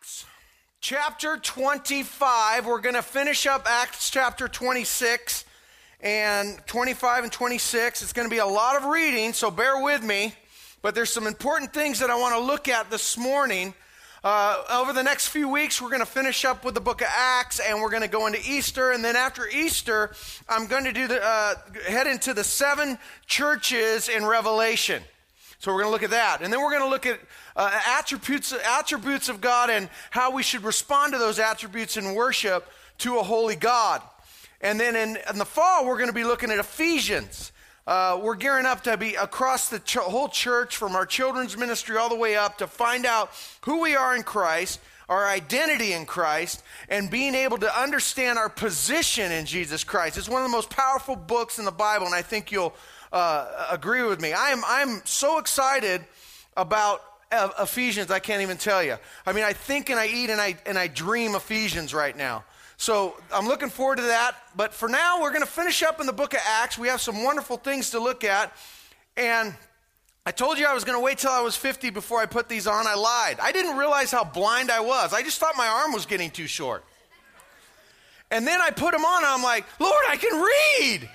Acts chapter 25. We're going to finish up Acts chapter 26 and 25 and 26. It's going to be a lot of reading, so bear with me. But there's some important things that I want to look at this morning. Over the next few weeks, we're going to finish up with the book of Acts, and we're going to go into Easter. And then after Easter, I'm going to head into the 7 churches in Revelation. So we're going to look at that. And then we're going to look at attributes of God and how we should respond to those attributes in worship to a holy God. And then in the fall, we're going to be looking at Ephesians. We're gearing up to be across the whole church, from our children's ministry all the way up, to find out who we are in Christ, our identity in Christ, and being able to understand our position in Jesus Christ. It's one of the most powerful books in the Bible, and I think you'll agree with me. I'm so excited about Ephesians, I can't even tell you. I mean, I think and I eat and I dream Ephesians right now. So I'm looking forward to that. But for now, we're going to finish up in the book of Acts. We have some wonderful things to look at. And I told you I was going to wait till I was 50 before I put these on. I lied. I didn't realize how blind I was. I just thought my arm was getting too short. And then I put them on, and I'm like, Lord, I can read.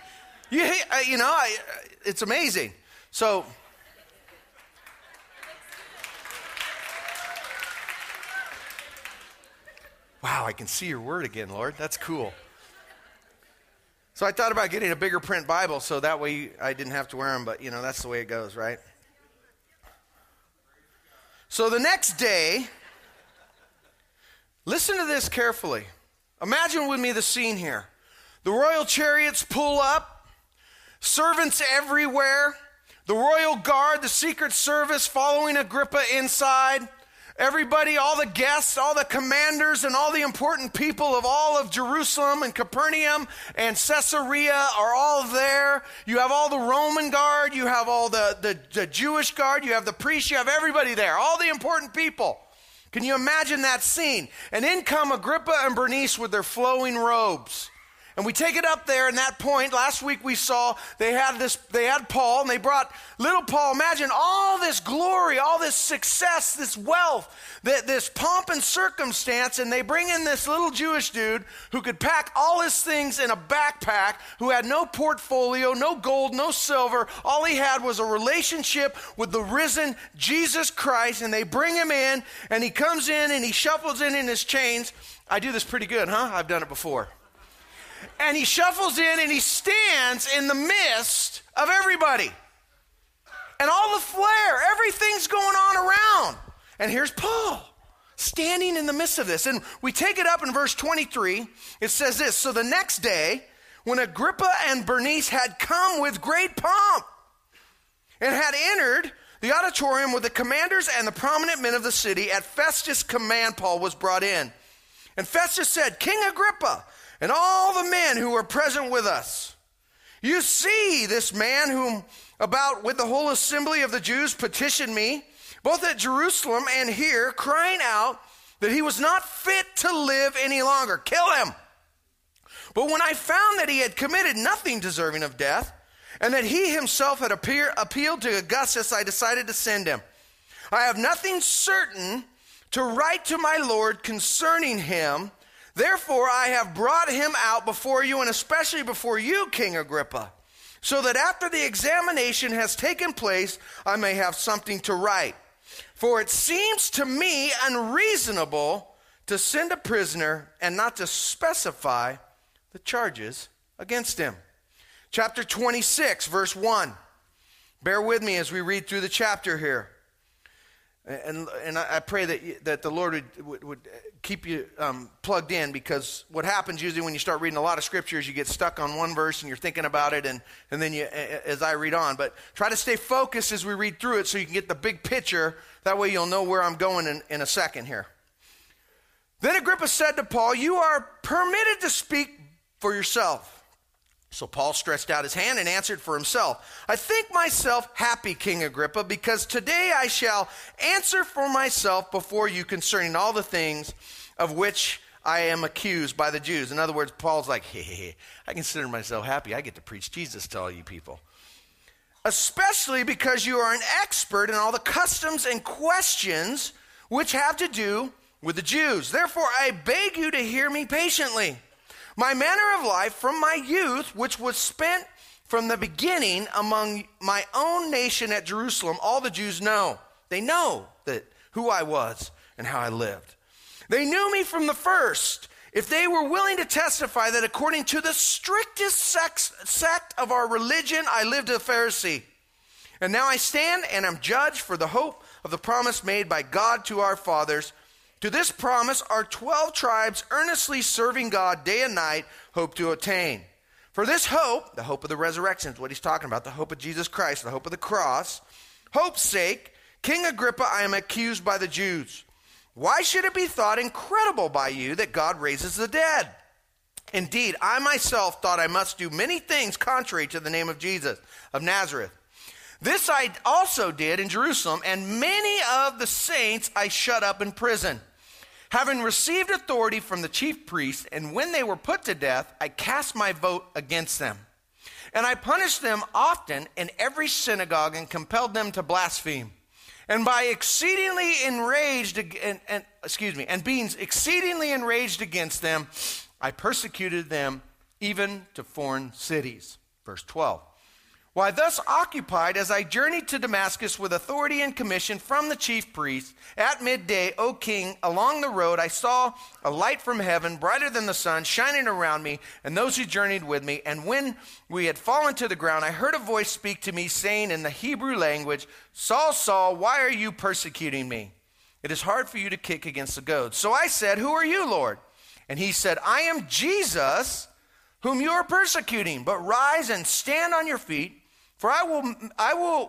It's amazing. So wow, I can see your word again, Lord. That's cool. So I thought about getting a bigger print Bible so that way I didn't have to wear them, but that's the way it goes, right? So the next day, listen to this carefully. Imagine with me the scene here. The royal chariots pull up, servants everywhere, the royal guard, the secret service following Agrippa inside. Everybody, all the guests, all the commanders, and all the important people of all of Jerusalem and Capernaum and Caesarea are all there. You have all the Roman guard, you have all the Jewish guard, you have the priests, you have everybody there, all the important people. Can you imagine that scene? And in come Agrippa and Bernice with their flowing robes. And we take it up there, and that point, last week we saw they had Paul, and they brought little Paul. Imagine all this glory, all this success, this wealth, this pomp and circumstance, and they bring in this little Jewish dude who could pack all his things in a backpack, who had no portfolio, no gold, no silver. All he had was a relationship with the risen Jesus Christ, and they bring him in, and he comes in, and he shuffles in his chains. I do this pretty good, huh? I've done it before. And he shuffles in and he stands in the midst of everybody. And all the flair, everything's going on around. And here's Paul standing in the midst of this. And we take it up in verse 23. It says this: So the next day, when Agrippa and Bernice had come with great pomp and had entered the auditorium with the commanders and the prominent men of the city, at Festus' command Paul was brought in. And Festus said, King Agrippa, and all the men who were present with us, you see this man whom about with the whole assembly of the Jews petitioned me, both at Jerusalem and here, crying out that he was not fit to live any longer. Kill him. But when I found that he had committed nothing deserving of death, and that he himself had appealed to Augustus, I decided to send him. I have nothing certain to write to my Lord concerning him. Therefore, I have brought him out before you, and especially before you, King Agrippa, so that after the examination has taken place, I may have something to write. For it seems to me unreasonable to send a prisoner and not to specify the charges against him. Chapter 26, verse 1. Bear with me as we read through the chapter here. And I pray that the Lord would keep you plugged in, because what happens usually when you start reading a lot of scriptures, you get stuck on one verse and you're thinking about it, and then as I read on. But try to stay focused as we read through it so you can get the big picture. That way you'll know where I'm going in a second here. Then Agrippa said to Paul, you are permitted to speak for yourself. So Paul stretched out his hand and answered for himself. I think myself happy, King Agrippa, because today I shall answer for myself before you concerning all the things of which I am accused by the Jews. In other words, Paul's like, hey, I consider myself happy. I get to preach Jesus to all you people. Especially because you are an expert in all the customs and questions which have to do with the Jews. Therefore, I beg you to hear me patiently. My manner of life from my youth, which was spent from the beginning among my own nation at Jerusalem, all the Jews know. They know that who I was and how I lived. They knew me from the first. If they were willing to testify that according to the strictest sect of our religion, I lived a Pharisee. And now I stand and am judged for the hope of the promise made by God to our fathers. To this promise our 12 tribes, earnestly serving God day and night, hope to attain. For this hope, the hope of the resurrection is what he's talking about, the hope of Jesus Christ, the hope of the cross, hope's sake, King Agrippa, I am accused by the Jews. Why should it be thought incredible by you that God raises the dead? Indeed, I myself thought I must do many things contrary to the name of Jesus of Nazareth. This I also did in Jerusalem, and many of the saints I shut up in prison, having received authority from the chief priests, and when they were put to death, I cast my vote against them. And I punished them often in every synagogue and compelled them to blaspheme. And by exceedingly enraged, and being exceedingly enraged against them, I persecuted them even to foreign cities. Verse 12. Why thus occupied, as I journeyed to Damascus with authority and commission from the chief priests, at midday, O king, along the road I saw a light from heaven, brighter than the sun, shining around me and those who journeyed with me. And when we had fallen to the ground, I heard a voice speak to me, saying in the Hebrew language, Saul, Saul, why are you persecuting me? It is hard for you to kick against the goads. So I said, Who are you, Lord? And he said, I am Jesus, whom you are persecuting. But rise and stand on your feet. For I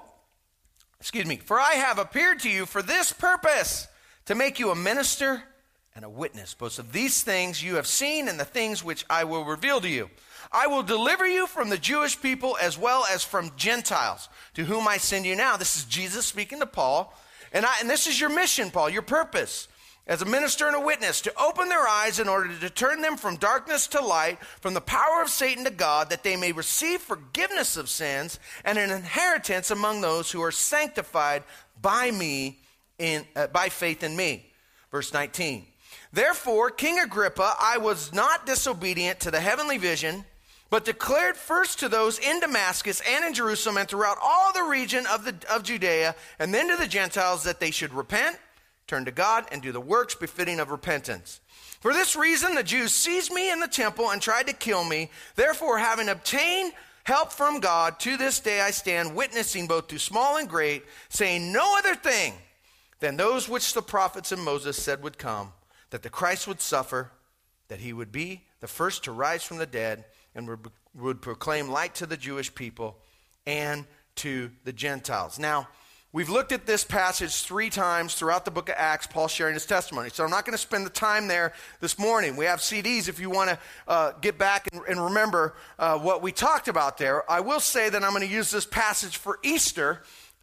have appeared to you for this purpose, to make you a minister and a witness, both of these things you have seen and the things which I will reveal to you. I will deliver you from the Jewish people as well as from Gentiles, to whom I send you now. This is Jesus speaking to Paul, and this is your mission, Paul, your purpose. As a minister and a witness, to open their eyes in order to turn them from darkness to light, from the power of Satan to God, that they may receive forgiveness of sins and an inheritance among those who are sanctified by me by faith in me. Verse 19. Therefore, King Agrippa, I was not disobedient to the heavenly vision, but declared first to those in Damascus and in Jerusalem and throughout all the region of Judea, and then to the Gentiles, that they should repent, turn to God, and do the works befitting of repentance. For this reason, the Jews seized me in the temple and tried to kill me. Therefore, having obtained help from God, to this day I stand witnessing both to small and great, saying no other thing than those which the prophets and Moses said would come, that the Christ would suffer, that he would be the first to rise from the dead, and would proclaim light to the Jewish people and to the Gentiles. Now, we've looked at this passage 3 times throughout the book of Acts, Paul sharing his testimony. So I'm not going to spend the time there this morning. We have CDs if you want to get back and remember what we talked about there. I will say that I'm going to use this passage for Easter,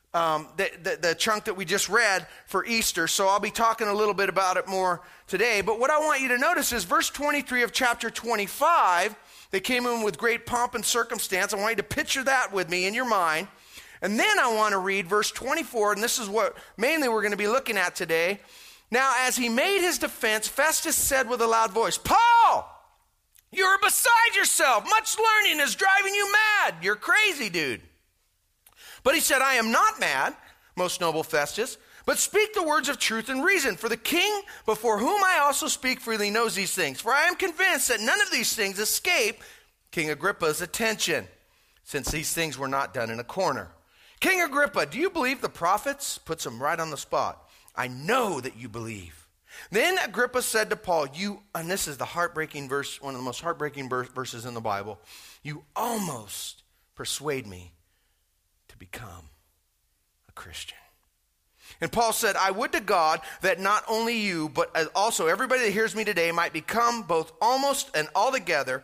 the chunk that we just read for Easter. So I'll be talking a little bit about it more today. But what I want you to notice is verse 23 of chapter 25. They came in with great pomp and circumstance. I want you to picture that with me in your mind. And then I want to read verse 24, and this is what mainly we're going to be looking at today. Now, as he made his defense, Festus said with a loud voice, Paul, you're beside yourself. Much learning is driving you mad. You're crazy, dude. But he said, I am not mad, most noble Festus, but speak the words of truth and reason. For the king, before whom I also speak freely, knows these things. For I am convinced that none of these things escape King Agrippa's attention, since these things were not done in a corner. King Agrippa, do you believe the prophets? Puts him right on the spot. I know that you believe. Then Agrippa said to Paul, and this is the heartbreaking verse, one of the most heartbreaking verses in the Bible, you almost persuade me to become a Christian. And Paul said, I would to God that not only you, but also everybody that hears me today might become both almost and altogether,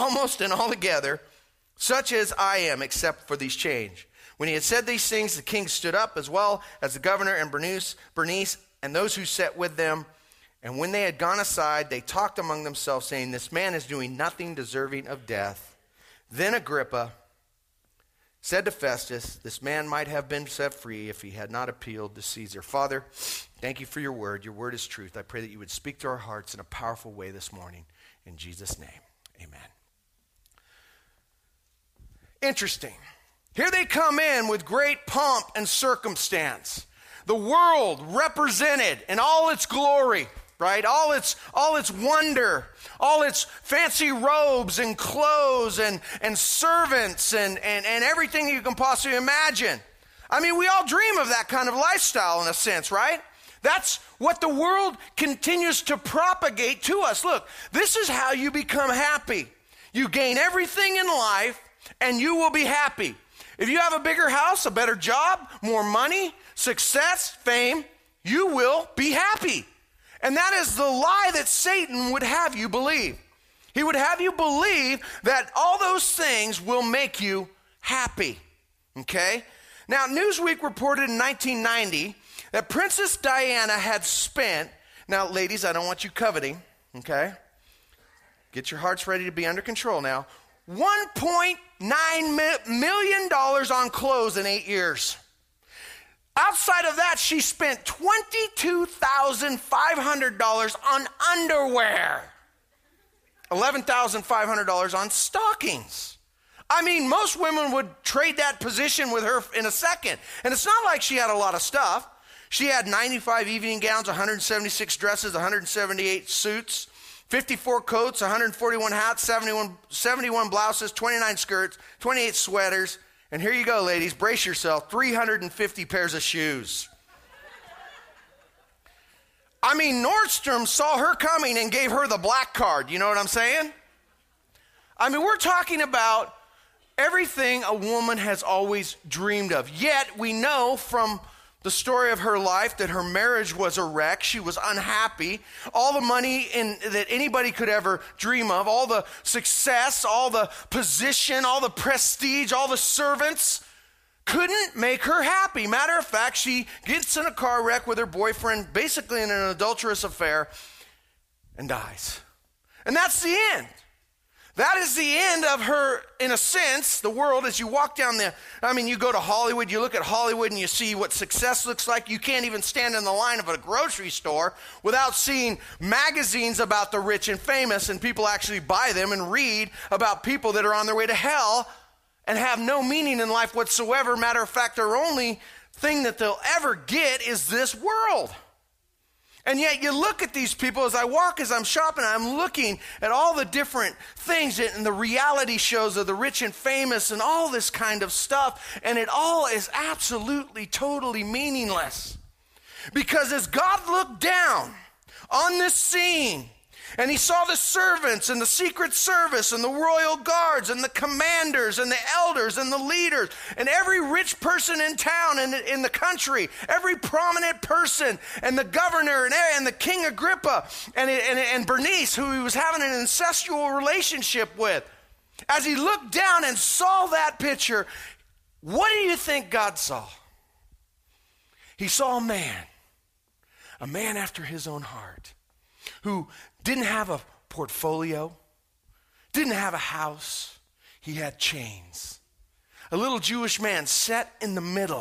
such as I am, except for these change. When he had said these things, the king stood up, as well as the governor and Bernice, and those who sat with them. And when they had gone aside, they talked among themselves, saying, this man is doing nothing deserving of death. Then Agrippa said to Festus, this man might have been set free if he had not appealed to Caesar. Father, Thank you for your word. Your word is truth. I pray that you would speak to our hearts in a powerful way this morning. In Jesus' name, amen. Interesting. Here they come in with great pomp and circumstance. The world represented in all its glory, right? All its wonder, all its fancy robes and clothes and servants and everything you can possibly imagine. I mean, we all dream of that kind of lifestyle in a sense, right? That's what the world continues to propagate to us. Look, this is how you become happy. You gain everything in life and you will be happy. If you have a bigger house, a better job, more money, success, fame, you will be happy. And that is the lie that Satan would have you believe. He would have you believe that all those things will make you happy. Okay? Now, Newsweek reported in 1990 that Princess Diana had spent, now ladies, I don't want you coveting, okay? Get your hearts ready to be under control now. $1.9 million on clothes in 8 years. Outside of that, she spent $22,500 on underwear. $11,500 on stockings. I mean, most women would trade that position with her in a second. And it's not like she had a lot of stuff. She had 95 evening gowns, 176 dresses, 178 suits, 54 coats, 141 hats, 71 blouses, 29 skirts, 28 sweaters. And here you go, ladies. Brace yourself. 350 pairs of shoes. I mean, Nordstrom saw her coming and gave her the black card. You know what I'm saying? I mean, we're talking about everything a woman has always dreamed of. Yet, we know from the story of her life that her marriage was a wreck. She was unhappy. All the money that anybody could ever dream of, all the success, all the position, all the prestige, all the servants couldn't make her happy. Matter of fact, she gets in a car wreck with her boyfriend, basically in an adulterous affair, and dies. And that's the end. That is the end of her, in a sense, the world. As you walk down you go to Hollywood, you look at Hollywood and you see what success looks like. You can't even stand in the line of a grocery store without seeing magazines about the rich and famous, and people actually buy them and read about people that are on their way to hell and have no meaning in life whatsoever. Matter of fact, their only thing that they'll ever get is this world. And yet you look at these people as I walk, as I'm shopping, I'm looking at all the different things and the reality shows of the rich and famous and all this kind of stuff. And it all is absolutely, totally meaningless. Because as God looked down on this scene, and he saw the servants and the Secret Service and the royal guards and the commanders and the elders and the leaders and every rich person in town and in the country, every prominent person and the governor and the King Agrippa and Bernice, who he was having an incestual relationship with. As he looked down and saw that picture, what do you think God saw? He saw a man after his own heart, who didn't have a portfolio, didn't have a house. He had chains. A little Jewish man set in the middle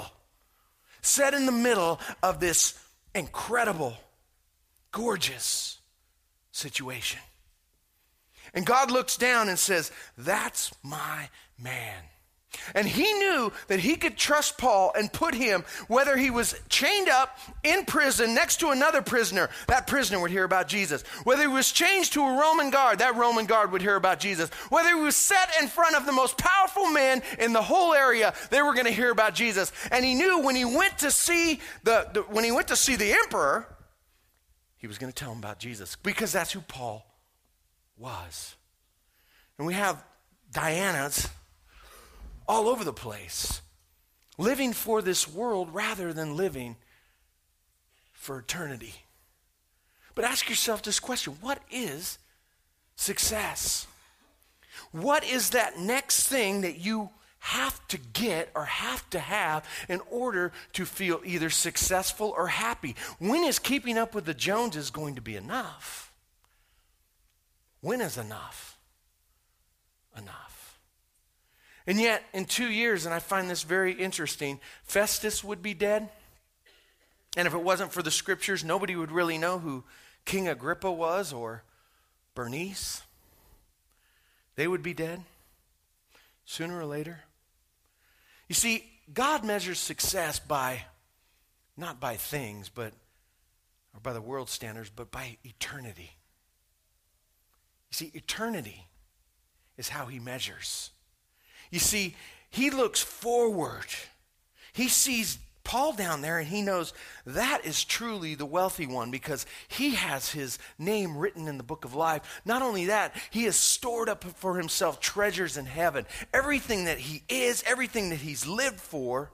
of this incredible, gorgeous situation. And God looks down and says, "That's my man." And he knew that he could trust Paul and put him, whether he was chained up in prison next to another prisoner, that prisoner would hear about Jesus. Whether he was chained to a Roman guard, that Roman guard would hear about Jesus. Whether he was set in front of the most powerful men in the whole area, they were going to hear about Jesus. And he knew when he went to see the emperor, he was going to tell him about Jesus, because that's who Paul was. And we have Diana's all over the place, living for this world rather than living for eternity. But ask yourself this question: what is success? What is that next thing that you have to get or have to have in order to feel either successful or happy? When is keeping up with the Joneses going to be enough? When is enough enough? And yet, in 2 years, and I find this very interesting, Festus would be dead, And if it wasn't for the scriptures, nobody would really know who King Agrippa was or Bernice. They would be dead sooner or later. You see, God measures success not by things, or by the world standards, but by eternity. You see, eternity is how he measures. You see, he looks forward. He sees Paul down there and he knows that is truly the wealthy one because he has his name written in the book of life. Not only that, he has stored up for himself treasures in heaven. Everything that he is, everything that he's lived for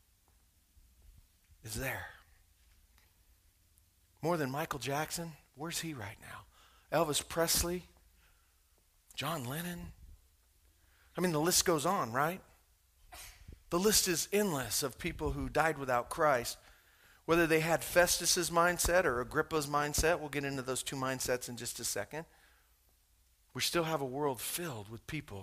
is there. More than Michael Jackson, where's he right now? Elvis Presley, John Lennon. I mean, the list goes on, right? The list is endless of people who died without Christ. Whether they had Festus's mindset or Agrippa's mindset, we'll get into those two mindsets in just a second. We still have a world filled with people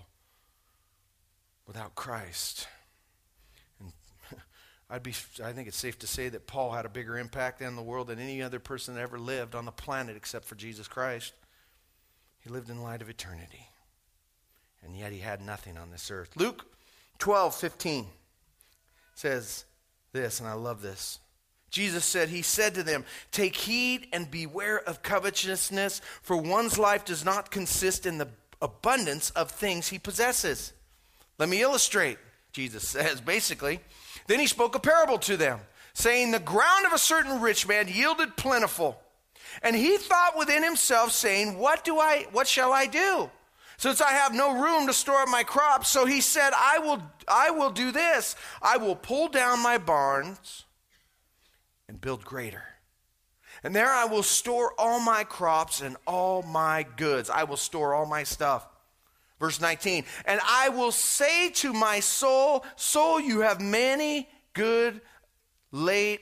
without Christ. And I think it's safe to say that Paul had a bigger impact in the world than any other person that ever lived on the planet except for Jesus Christ. He lived in light of eternity. And yet he had nothing on this earth. Luke 12:15 says this, and I love this. Jesus said, he said to them, "Take heed and beware of covetousness, for one's life does not consist in the abundance of things he possesses." Let me illustrate, Jesus says, basically. Then he spoke a parable to them, saying, "The ground of a certain rich man yielded plentiful. And he thought within himself, saying, what shall I do? Since I have no room to store up my crops." So he said, I will do this. I will pull down my barns and build greater. And there I will store all my crops and all my goods. I will store all my stuff. Verse 19, "And I will say to my soul, soul, you have many goods laid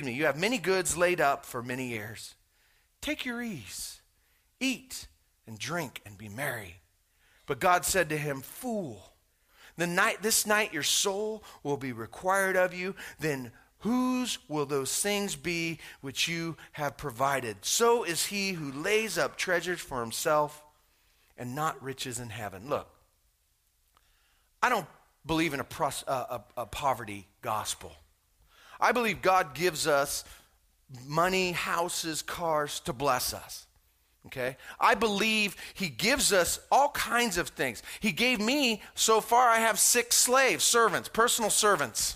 up for many years. Take your ease, eat and drink and be merry." But God said to him, "Fool, this night your soul will be required of you. Then whose will those things be which you have provided? So is he who lays up treasures for himself and not riches in heaven." Look, I don't believe in a poverty gospel. I believe God gives us money, houses, cars to bless us. Okay? I believe he gives us all kinds of things. He gave me, so far I have 6 servants, personal servants.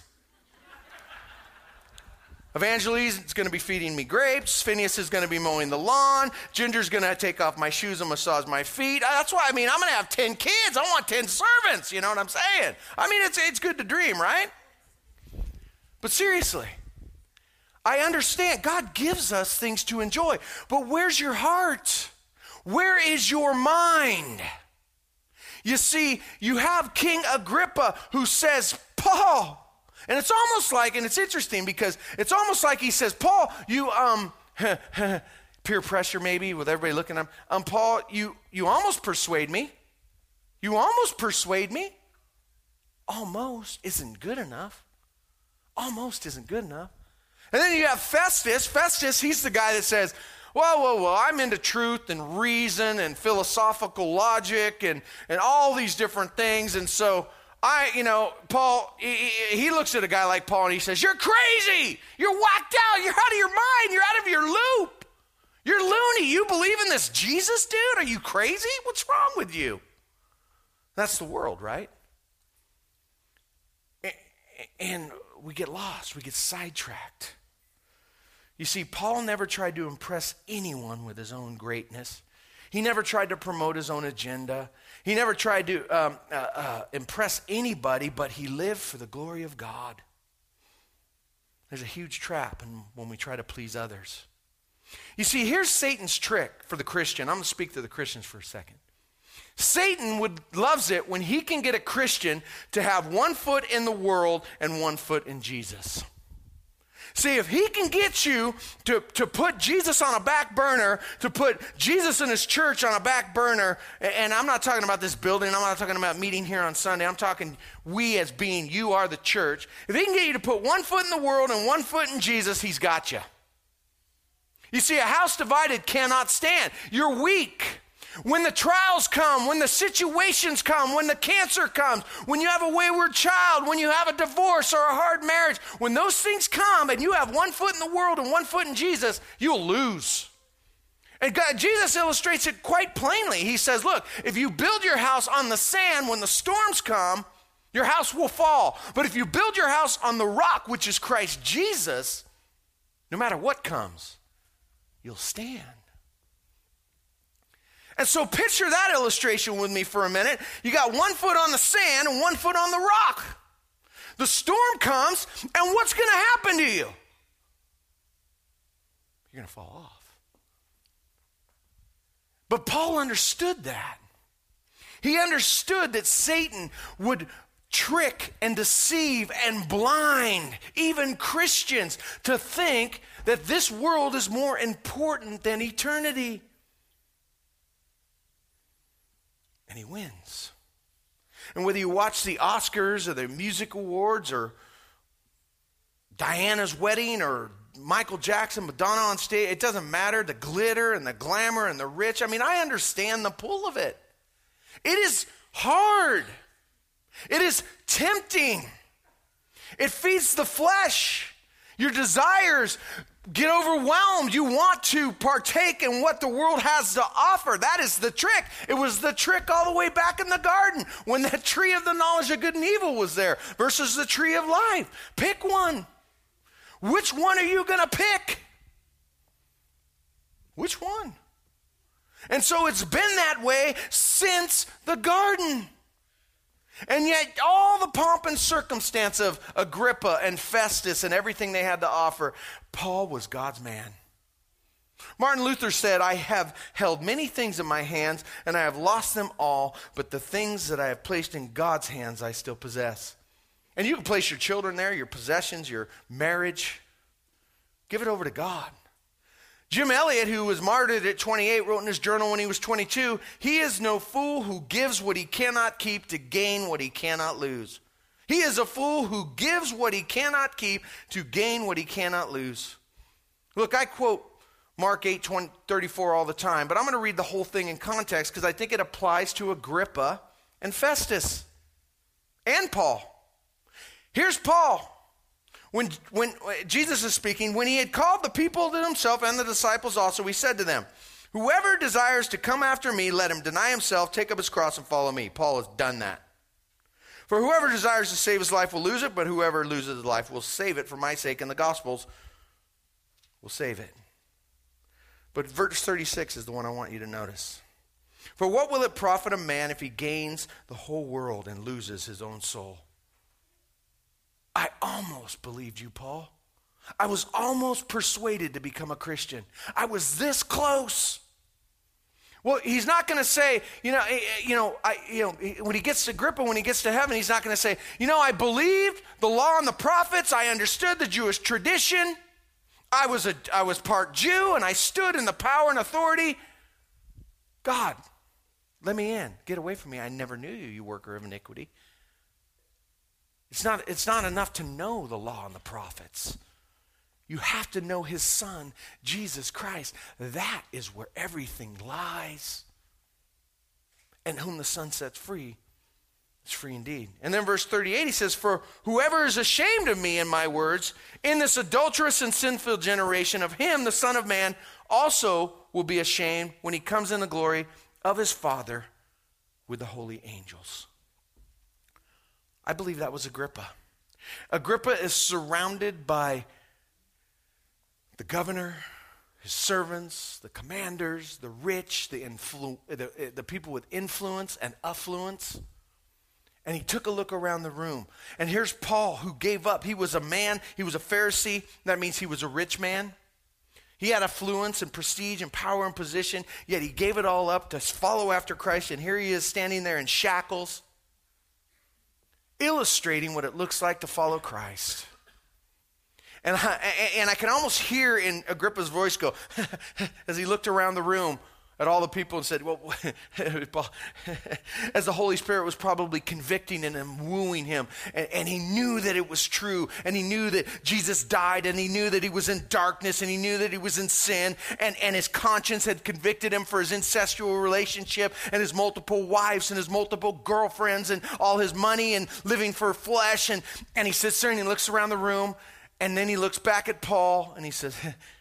Evangeline is going to be feeding me grapes. Phineas is going to be mowing the lawn. Ginger's going to take off my shoes and massage my feet. That's why, I'm going to have 10 kids. I want 10 servants. You know what I'm saying? It's good to dream, right? But seriously, I understand God gives us things to enjoy. But where's your heart? Where is your mind? You see, you have King Agrippa who says, "Paul," and it's almost like, and it's interesting because it's almost like he says, "Paul, you, peer pressure maybe with everybody looking at him. Paul, you almost persuade me. You almost persuade me." Almost isn't good enough. Almost isn't good enough. And then you have Festus. Festus, he's the guy that says, whoa, I'm into truth and reason and philosophical logic and all these different things. And so Paul, he looks at a guy like Paul and he says, "You're crazy. You're whacked out. You're out of your mind. You're out of your loop. You're loony. You believe in this Jesus dude? Are you crazy? What's wrong with you?" That's the world, right? And we get lost. We get sidetracked. You see, Paul never tried to impress anyone with his own greatness. He never tried to promote his own agenda. He never tried to impress anybody, but he lived for the glory of God. There's a huge trap when we try to please others. You see, here's Satan's trick for the Christian. I'm going to speak to the Christians for a second. Satan loves it when he can get a Christian to have one foot in the world and one foot in Jesus. See, if he can get you to put Jesus on a back burner, to put Jesus and his church on a back burner, and I'm not talking about this building, I'm not talking about meeting here on Sunday, I'm talking we as being, you are the church. If he can get you to put one foot in the world and one foot in Jesus, he's got you. You see, a house divided cannot stand. You're weak. When the trials come, when the situations come, when the cancer comes, when you have a wayward child, when you have a divorce or a hard marriage, when those things come and you have one foot in the world and one foot in Jesus, you'll lose. And Jesus illustrates it quite plainly. He says, look, if you build your house on the sand, when the storms come, your house will fall. But if you build your house on the rock, which is Christ Jesus, no matter what comes, you'll stand. And so picture that illustration with me for a minute. You got one foot on the sand and one foot on the rock. The storm comes, and what's going to happen to you? You're going to fall off. But Paul understood that. He understood that Satan would trick and deceive and blind even Christians to think that this world is more important than eternity. And he wins. And whether you watch the Oscars or the music awards or Diana's wedding or Michael Jackson, Madonna on stage, it doesn't matter. The glitter and the glamour and the rich. I mean, I understand the pull of it. It is hard. It is tempting. It feeds the flesh. Your desires get overwhelmed. You want to partake in what the world has to offer. That is the trick. It was the trick all the way back in the garden when that tree of the knowledge of good and evil was there versus the tree of life. Pick one. Which one are you going to pick? Which one? And so it's been that way since the garden. And yet all the pomp and circumstance of Agrippa and Festus and everything they had to offer, Paul was God's man. Martin Luther said, I have held many things in my hands, and I have lost them all, but the things that I have placed in God's hands I still possess. And you can place your children there, your possessions, your marriage. Give it over to God. Jim Elliot, who was martyred at 28, wrote in his journal when he was 22, he is no fool who gives what he cannot keep to gain what he cannot lose. He is a fool who gives what he cannot keep to gain what he cannot lose. Look, I quote Mark 8:34 all the time, but I'm going to read the whole thing in context because I think it applies to Agrippa and Festus and Paul. Here's Paul. When Jesus is speaking, when he had called the people to himself and the disciples also, he said to them, whoever desires to come after me, let him deny himself, take up his cross, and follow me. Paul has done that. For whoever desires to save his life will lose it, but whoever loses his life will save it for my sake, and the Gospels will save it. But verse 36 is the one I want you to notice. For what will it profit a man if he gains the whole world and loses his own soul? I almost believed you, Paul. I was almost persuaded to become a Christian. I was this close. Well, he's not going to say, when he gets to Agrippa, when he gets to heaven, he's not going to say, I believed the law and the prophets. I understood the Jewish tradition. I was part Jew, and I stood in the power and authority. God, let me in. Get away from me. I never knew you, you worker of iniquity. It's not enough to know the law and the prophets. You have to know his son, Jesus Christ. That is where everything lies. And whom the son sets free is free indeed. And then verse 38, he says, for whoever is ashamed of me and my words in this adulterous and sinful generation, of him the Son of Man also will be ashamed when he comes in the glory of his Father with the holy angels. I believe that was Agrippa. Agrippa is surrounded by the governor, his servants, the commanders, the rich, the people with influence and affluence. And he took a look around the room. And here's Paul, who gave up. He was a man. He was a Pharisee. That means he was a rich man. He had affluence and prestige and power and position, yet he gave it all up to follow after Christ. And here he is standing there in shackles, illustrating what it looks like to follow Christ. And I can almost hear in Agrippa's voice go, as he looked around the room at all the people and said, well, as the Holy Spirit was probably convicting and wooing him. And he knew that it was true. And he knew that Jesus died. And he knew that he was in darkness. And he knew that he was in sin. And his conscience had convicted him for his incestual relationship and his multiple wives and his multiple girlfriends and all his money and living for flesh. And he sits there and he looks around the room. And then he looks back at Paul and he says,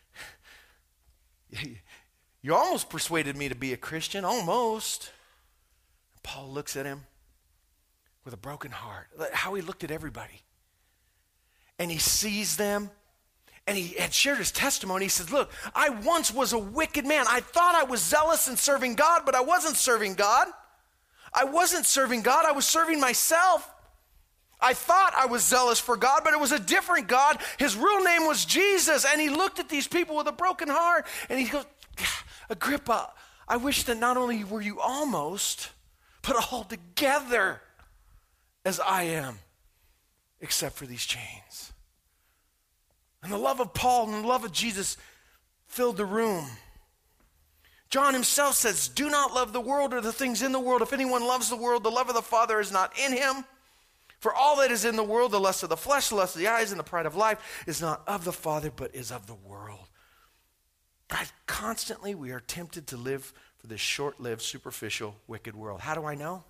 you almost persuaded me to be a Christian, almost. Paul looks at him with a broken heart, how he looked at everybody. And he sees them, and he had shared his testimony. He says, look, I once was a wicked man. I thought I was zealous in serving God, but I wasn't serving God. I wasn't serving God. I was serving myself. I thought I was zealous for God, but it was a different God. His real name was Jesus. And he looked at these people with a broken heart, and he goes, Agrippa, I wish that not only were you almost, but all together as I am, except for these chains. And the love of Paul and the love of Jesus filled the room. John himself says, do not love the world or the things in the world. If anyone loves the world, the love of the Father is not in him. For all that is in the world, the lust of the flesh, the lust of the eyes, and the pride of life, is not of the Father, but is of the world. Guys, constantly we are tempted to live for this short-lived, superficial, wicked world. How do I know?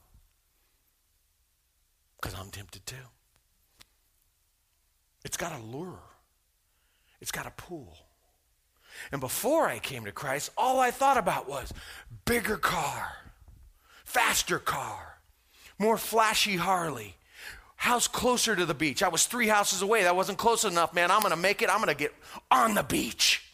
Because I'm tempted too. It's got a lure. It's got a pull. And before I came to Christ, all I thought about was bigger car, faster car, more flashy Harley, house closer to the beach. I was 3 houses away. That wasn't close enough, man. I'm going to make it. I'm going to get on the beach.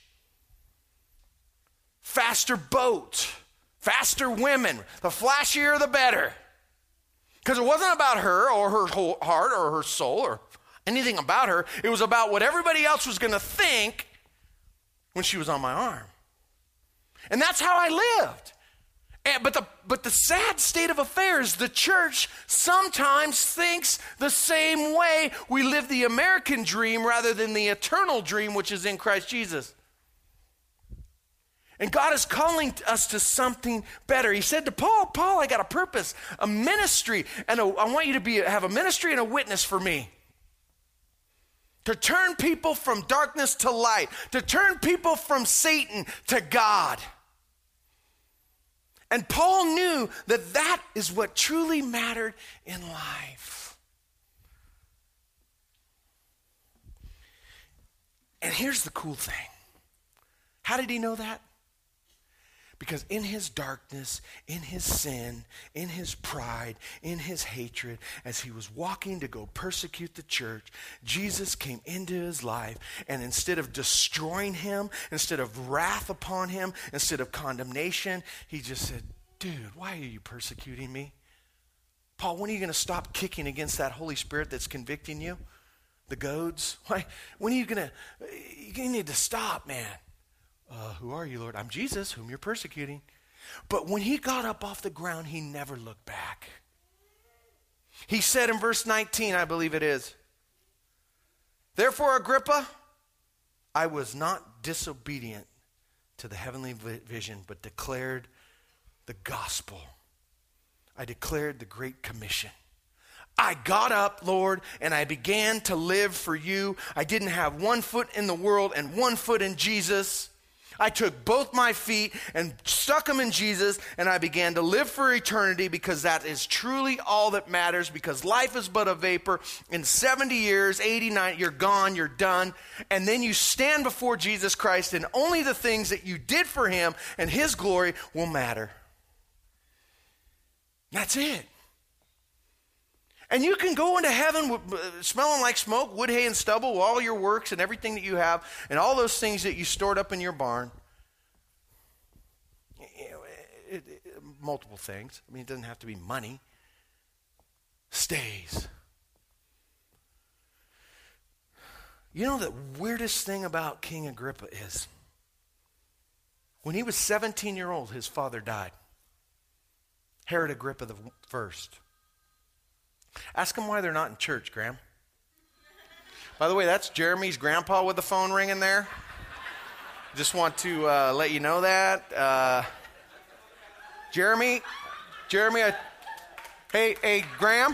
Faster boat, faster women. The flashier, the better. Because it wasn't about her or her whole heart or her soul or anything about her. It was about what everybody else was going to think when she was on my arm. And that's how I lived. But the sad state of affairs, the church sometimes thinks the same way. We live the American dream rather than the eternal dream, which is in Christ Jesus. And God is calling us to something better. He said to Paul, I got a purpose, a ministry, and I want you to have a ministry and a witness for me. To turn people from darkness to light, to turn people from Satan to God. And Paul knew that that is what truly mattered in life. And here's the cool thing. How did he know that? Because in his darkness, in his sin, in his pride, in his hatred, as he was walking to go persecute the church, Jesus came into his life, and instead of destroying him, instead of wrath upon him, instead of condemnation, he just said, dude, why are you persecuting me? Paul, when are you going to stop kicking against that Holy Spirit that's convicting you? The goads? Why? When are you going to, you need to stop, man. Who are you, Lord? I'm Jesus, whom you're persecuting. But when he got up off the ground, he never looked back. He said in verse 19, I believe it is, therefore, Agrippa, I was not disobedient to the heavenly vision, but declared the gospel. I declared the Great Commission. I got up, Lord, and I began to live for you. I didn't have 1 foot in the world and 1 foot in Jesus. I took both my feet and stuck them in Jesus, and I began to live for eternity, because that is truly all that matters, because life is but a vapor. In 70 years, 89, you're gone, you're done. And then you stand before Jesus Christ, and only the things that you did for him and his glory will matter. That's it. And you can go into heaven smelling like smoke, wood, hay, and stubble, all your works and everything that you have, and all those things that you stored up in your barn. Multiple things. I mean, it doesn't have to be money. Stays. You know, the weirdest thing about King Agrippa is, when he was 17 years old, his father died. Herod Agrippa the first. Ask them why they're not in church, Graham. By the way, that's Jeremy's grandpa with the phone ringing there. Just want to let you know that. Jeremy, hey, Graham.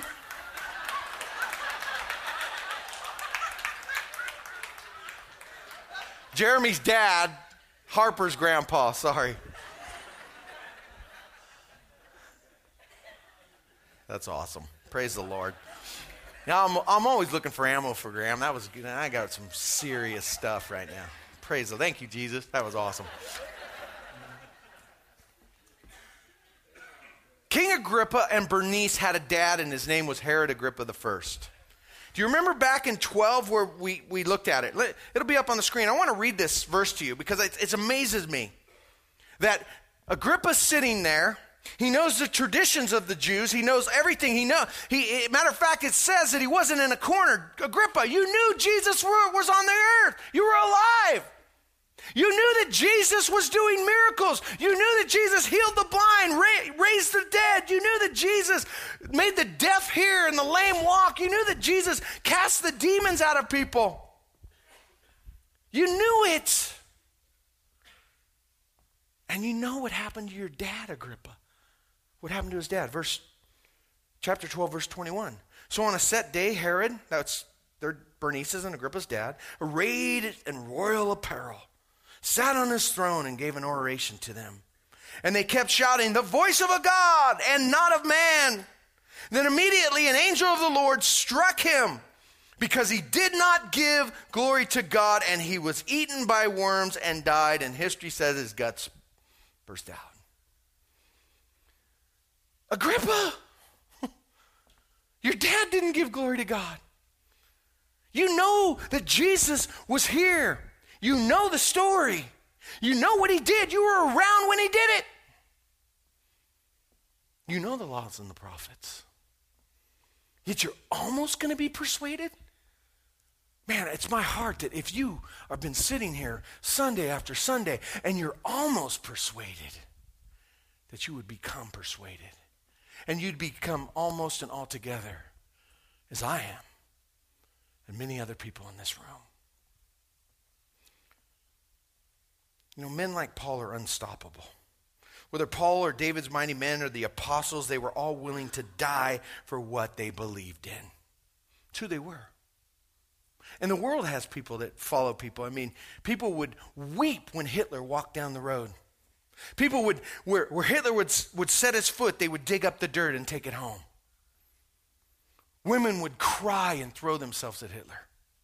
Jeremy's dad, Harper's grandpa, sorry. That's awesome. Praise the Lord. Now, I'm always looking for ammo for Graham. That was good. I got some serious stuff right now. Praise the Lord. Thank you, Jesus. That was awesome. King Agrippa and Bernice had a dad, and his name was Herod Agrippa I. Do you remember back in 12 where we looked at it? It'll be up on the screen. I want to read this verse to you because it amazes me that Agrippa's sitting there. He knows the traditions of the Jews. He knows everything. Matter of fact, it says that he wasn't in a corner. Agrippa, you knew Jesus was on the earth. You were alive. You knew that Jesus was doing miracles. You knew that Jesus healed the blind, raised the dead. You knew that Jesus made the deaf hear and the lame walk. You knew that Jesus cast the demons out of people. You knew it. And you know what happened to your dad, Agrippa. What happened to his dad? Chapter 12, verse 21. So on a set day, Herod, that's Bernice's and Agrippa's dad, arrayed in royal apparel, sat on his throne and gave an oration to them. And they kept shouting, "The voice of a God and not of man." Then immediately an angel of the Lord struck him because he did not give glory to God, and he was eaten by worms and died. And history says his guts burst out. Agrippa, your dad didn't give glory to God. You know that Jesus was here. You know the story. You know what he did. You were around when he did it. You know the laws and the prophets. Yet you're almost going to be persuaded? Man, it's my heart that if you have been sitting here Sunday after Sunday and you're almost persuaded, that you would become persuaded. And you'd become almost and altogether as I am and many other people in this room. You know, men like Paul are unstoppable. Whether Paul or David's mighty men or the apostles, they were all willing to die for what they believed in. It's who they were. And the world has people that follow people. I mean, people would weep when Hitler walked down the road. People would, where Hitler would set his foot, they would dig up the dirt and take it home. Women would cry and throw themselves at Hitler.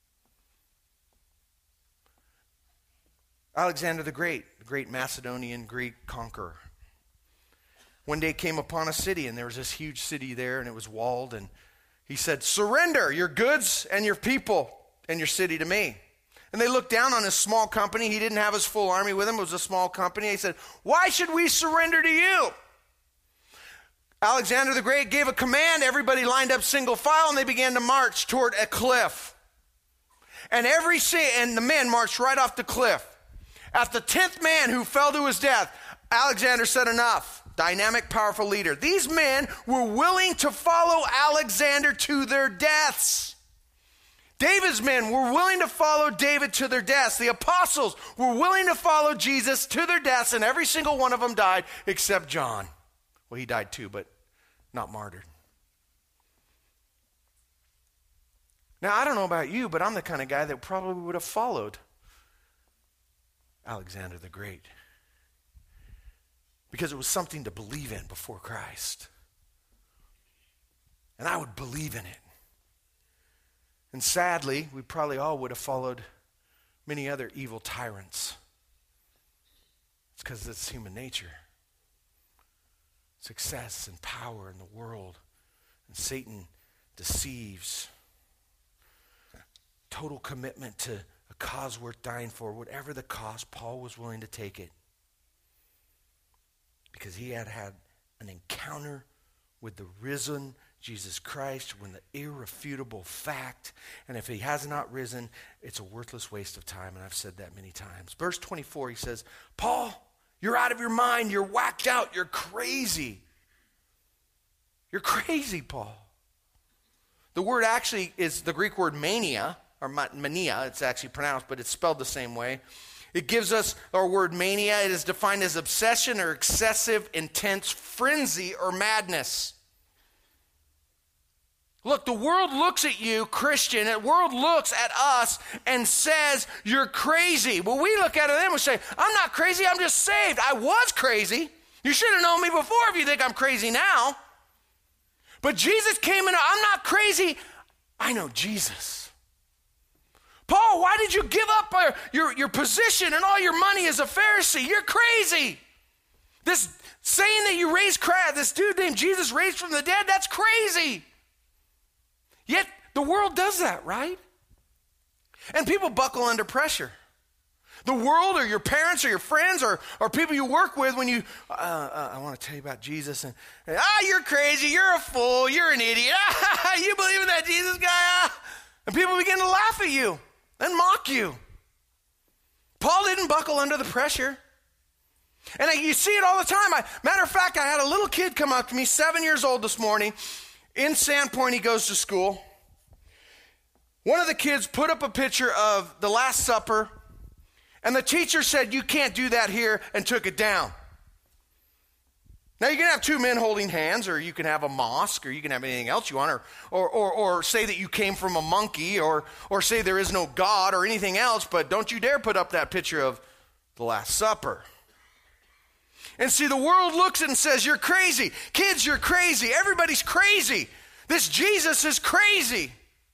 Alexander the great Macedonian Greek conqueror, one day came upon a city, and there was this huge city there, and it was walled, and he said, "Surrender your goods and your people and your city to me." And they looked down on his small company. He didn't have his full army with him. It was a small company. He said, "Why should we surrender to you?" Alexander the Great gave a command. Everybody lined up single file, and they began to march toward a cliff. And the men marched right off the cliff. At the 10th man who fell to his death, Alexander said, "Enough." Dynamic, powerful leader. These men were willing to follow Alexander to their deaths. David's men were willing to follow David to their deaths. The apostles were willing to follow Jesus to their deaths, and every single one of them died except John. Well, he died too, but not martyred. Now, I don't know about you, but I'm the kind of guy that probably would have followed Alexander the Great, because it was something to believe in before Christ. And I would believe in it. And sadly, we probably all would have followed many other evil tyrants. It's because it's human nature. Success and power in the world. And Satan deceives. Total commitment to a cause worth dying for. Whatever the cost, Paul was willing to take it. Because he had an encounter with the risen Jesus Christ, when the irrefutable fact, and if he has not risen, it's a worthless waste of time, and I've said that many times. Verse 24, he says, "Paul, you're out of your mind, you're whacked out, you're crazy. You're crazy, Paul." The word actually is the Greek word mania, or mania, it's actually pronounced, but it's spelled the same way. It gives us our word mania. It is defined as obsession or excessive, intense frenzy or madness. Look, the world looks at you, Christian, the world looks at us and says, you're crazy. Well, we look at them and say, I'm not crazy, I'm just saved. I was crazy. You should have known me before if you think I'm crazy now. But Jesus came in, I'm not crazy, I know Jesus. Paul, why did you give up your position and all your money as a Pharisee? You're crazy. This saying that you raised Christ, this dude named Jesus raised from the dead, that's crazy. Yet the world does that, right? And people buckle under pressure. The world or your parents or your friends or people you work with when you, I want to tell you about Jesus. And you're crazy, you're a fool, you're an idiot. You believe in that Jesus guy? And people begin to laugh at you and mock you. Paul didn't buckle under the pressure. And you see it all the time. Matter of fact, I had a little kid come up to me, 7 years old this morning. In Sandpoint, he goes to school. One of the kids put up a picture of the Last Supper, and the teacher said, you can't do that here, and took it down. Now, you can have two men holding hands, or you can have a mosque, or you can have anything else you want, or say that you came from a monkey, or say there is no God, or anything else, but don't you dare put up that picture of the Last Supper. And see, the world looks and says, you're crazy. Kids, you're crazy. Everybody's crazy. This Jesus is crazy.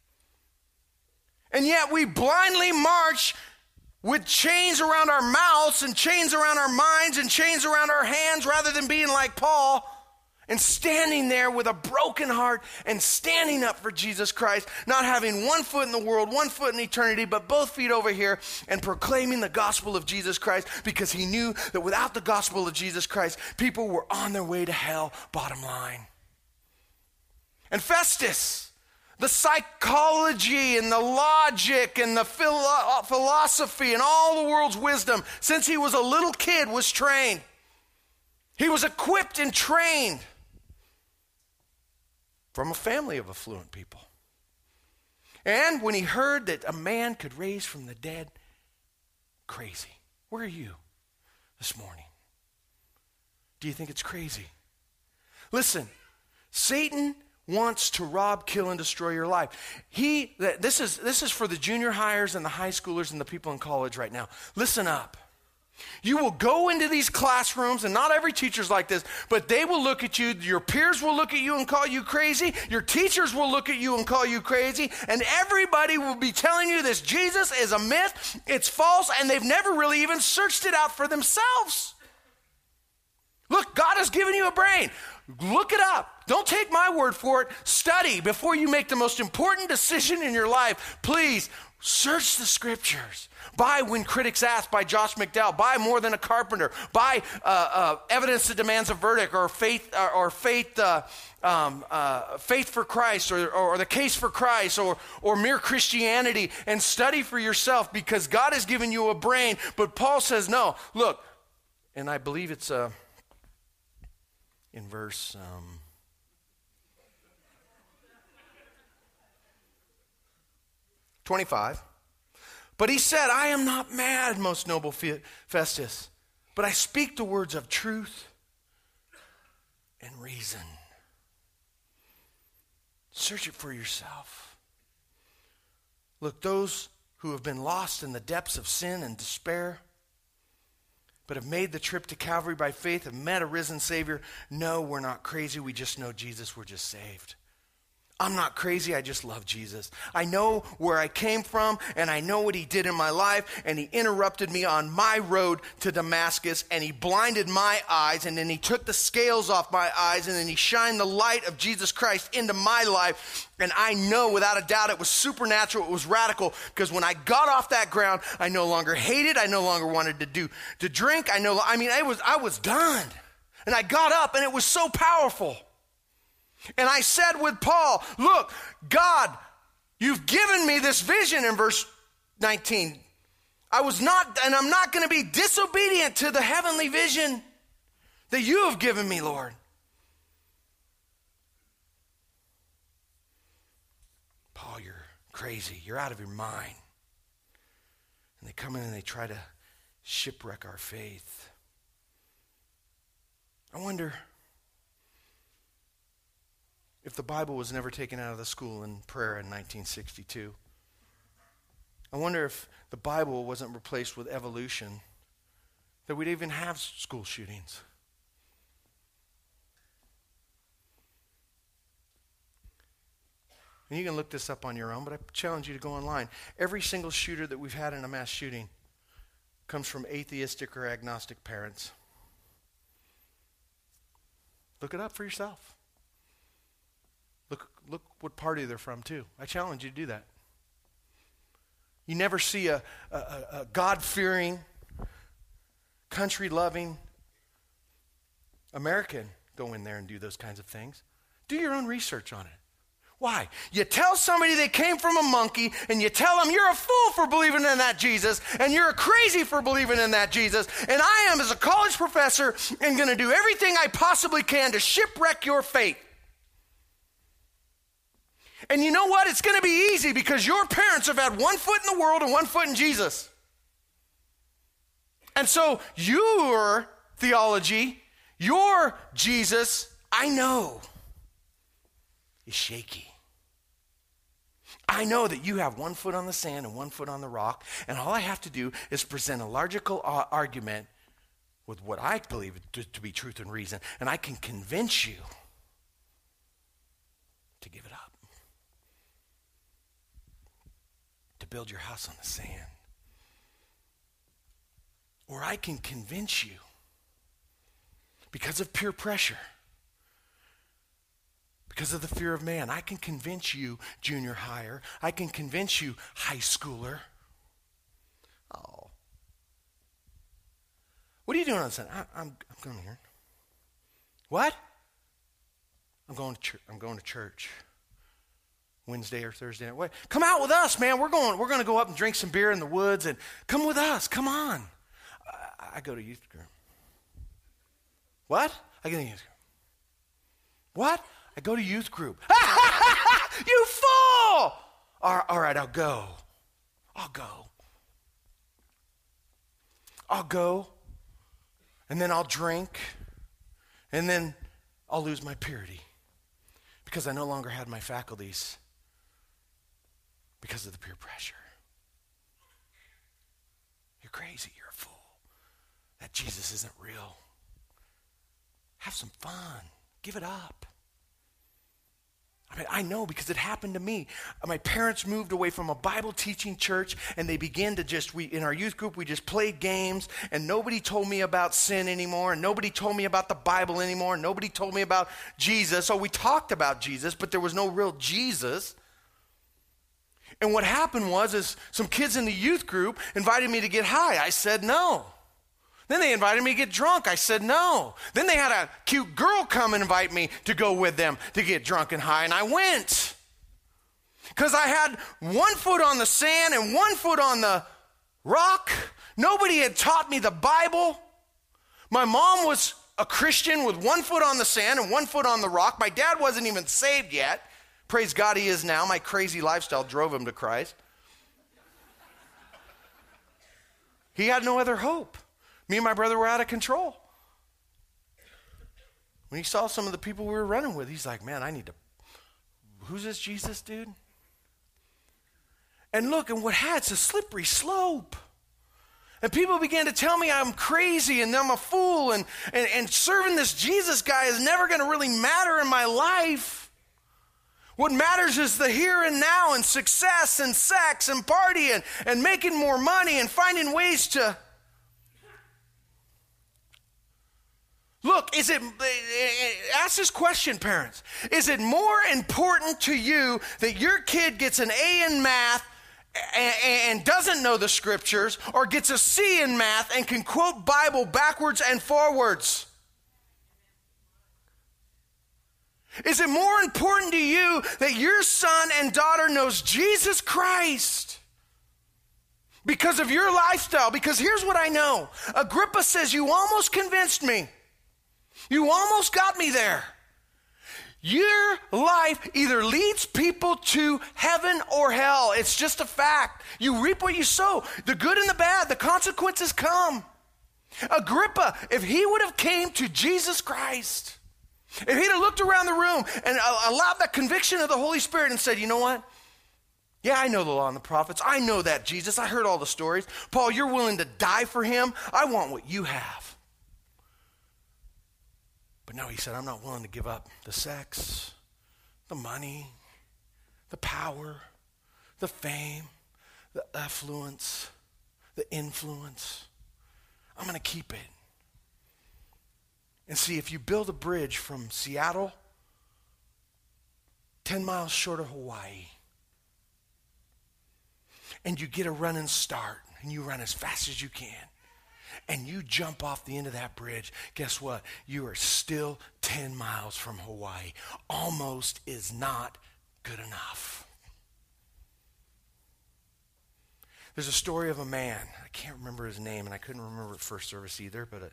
And yet we blindly march with chains around our mouths and chains around our minds and chains around our hands rather than being like Paul and standing there with a broken heart and standing up for Jesus Christ, not having one foot in the world, one foot in eternity, but both feet over here and proclaiming the gospel of Jesus Christ because he knew that without the gospel of Jesus Christ, people were on their way to hell, bottom line. And Festus, the psychology and the logic and the philosophy and all the world's wisdom, since he was a little kid, was trained. He was equipped and trained from a family of affluent people. And when he heard that a man could raise from the dead, crazy. Where are you this morning? Do you think it's crazy? Listen, Satan wants to rob, kill, and destroy your life. This is for the junior hires and the high schoolers and the people in college right now. Listen up. You will go into these classrooms, and not every teacher's like this, but they will look at you, your peers will look at you and call you crazy, your teachers will look at you and call you crazy, and everybody will be telling you this Jesus is a myth, it's false, and they've never really even searched it out for themselves. Look, God has given you a brain. Look it up. Don't take my word for it. Study before you make the most important decision in your life. Please, search the scriptures. Buy When Critics Ask by Josh McDowell. Buy More Than a Carpenter. Buy Evidence That Demands a Verdict, or Faith for Christ, or The Case for Christ, or Mere Christianity, and study for yourself because God has given you a brain. But Paul says, no, look, and I believe it's in verse 25. But he said, I am not mad, most noble Festus, but I speak the words of truth and reason. Search it for yourself. Look, those who have been lost in the depths of sin and despair, but have made the trip to Calvary by faith, have met a risen Savior, no, we're not crazy, we just know Jesus, we're just saved. I'm not crazy, I just love Jesus. I know where I came from, and I know what he did in my life, and he interrupted me on my road to Damascus, and he blinded my eyes, and then he took the scales off my eyes, and then he shined the light of Jesus Christ into my life, and I know without a doubt it was supernatural, it was radical, because when I got off that ground, I no longer hated, I no longer wanted to drink, I was done. And I got up, and it was so powerful. And I said with Paul, look, God, you've given me this vision in verse 19. I'm not going to be disobedient to the heavenly vision that you have given me, Lord. Paul, you're crazy. You're out of your mind. And they come in and they try to shipwreck our faith. I wonder if the Bible was never taken out of the school in prayer in 1962. I wonder if the Bible wasn't replaced with evolution, that we'd even have school shootings. And you can look this up on your own, but I challenge you to go online. Every single shooter that we've had in a mass shooting comes from atheistic or agnostic parents. Look it up for yourself. Look what party they're from, too. I challenge you to do that. You never see a God-fearing, country-loving American go in there and do those kinds of things. Do your own research on it. Why? You tell somebody they came from a monkey, and you tell them you're a fool for believing in that Jesus, and you're crazy for believing in that Jesus, and I am, as a college professor, am going to do everything I possibly can to shipwreck your faith. And you know what? It's going to be easy because your parents have had one foot in the world and one foot in Jesus. And so your theology, your Jesus, I know, is shaky. I know that you have one foot on the sand and one foot on the rock, and all I have to do is present a logical argument with what I believe to be truth and reason, and I can convince you to give it up, to build your house on the sand. Or I can convince you, because of peer pressure, because of the fear of man, I can convince you, junior higher, I can convince you, high schooler. Oh. What are you doing on Sunday? I'm going here. What? I'm going to church. Wednesday or Thursday night. Wait, come out with us, man. We're going to go up and drink some beer in the woods, and come with us. Come on. I go to youth group. What? I go to youth group. What? I go to youth group. You fool! All right, I'll go. I'll go, and then I'll drink, and then I'll lose my purity because I no longer had my faculties because of the peer pressure. You're crazy. You're a fool. That Jesus isn't real. Have some fun. Give it up. I mean, I know because it happened to me. My parents moved away from a Bible teaching church, and they began to in our youth group, we just played games, and nobody told me about sin anymore, and nobody told me about the Bible anymore, and nobody told me about Jesus. So we talked about Jesus, but there was no real Jesus. And what happened was some kids in the youth group invited me to get high. I said no. Then they invited me to get drunk. I said no. Then they had a cute girl come and invite me to go with them to get drunk and high, and I went. Because I had one foot on the sand and one foot on the rock. Nobody had taught me the Bible. My mom was a Christian with one foot on the sand and one foot on the rock. My dad wasn't even saved yet. Praise God, he is now. My crazy lifestyle drove him to Christ. He had no other hope. Me and my brother were out of control. When he saw some of the people we were running with, he's like, man, who's this Jesus dude? And look, and it's a slippery slope. And people began to tell me I'm crazy and I'm a fool, and serving this Jesus guy is never going to really matter in my life. What matters is the here and now and success and sex and party and making more money and finding ways to... Look, ask this question, parents. Is it more important to you that your kid gets an A in math and doesn't know the scriptures, or gets a C in math and can quote Bible backwards and forwards? Is it more important to you that your son and daughter knows Jesus Christ because of your lifestyle? Because here's what I know. Agrippa says, you almost convinced me. You almost got me there. Your life either leads people to heaven or hell. It's just a fact. You reap what you sow. The good and the bad, the consequences come. Agrippa, if he would have came to Jesus Christ, if he'd have looked around the room and allowed that conviction of the Holy Spirit and said, you know what? Yeah, I know the law and the prophets. I know that, Jesus. I heard all the stories. Paul, you're willing to die for him. I want what you have. But no, he said, I'm not willing to give up the sex, the money, the power, the fame, the affluence, the influence. I'm going to keep it. And see, if you build a bridge from Seattle, 10 miles short of Hawaii, and you get a running start, and you run as fast as you can, and you jump off the end of that bridge, guess what? You are still 10 miles from Hawaii. Almost is not good enough. There's a story of a man. I can't remember his name, and I couldn't remember it first service either, but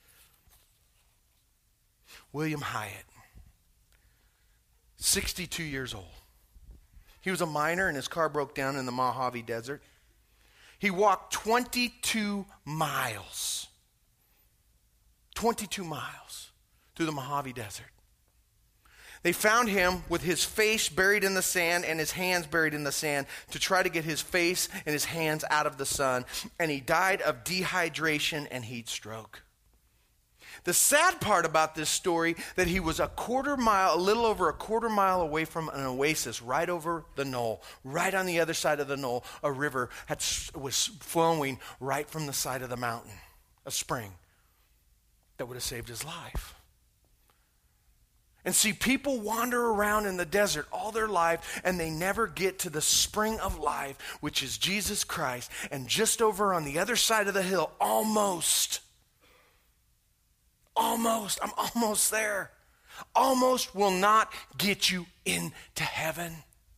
William Hyatt, 62 years old. He was a miner, and his car broke down in the Mojave Desert. He walked 22 miles. 22 miles through the Mojave Desert. They found him with his face buried in the sand and his hands buried in the sand to try to get his face and his hands out of the sun. And he died of dehydration and heat stroke. The sad part about this story, that he was a little over a quarter mile away from an oasis right over the knoll. Right on the other side of the knoll, a river was flowing right from the side of the mountain, a spring that would have saved his life. And see, people wander around in the desert all their life, and they never get to the spring of life, which is Jesus Christ. And just over on the other side of the hill, almost, I'm almost there. Almost will not get you into heaven.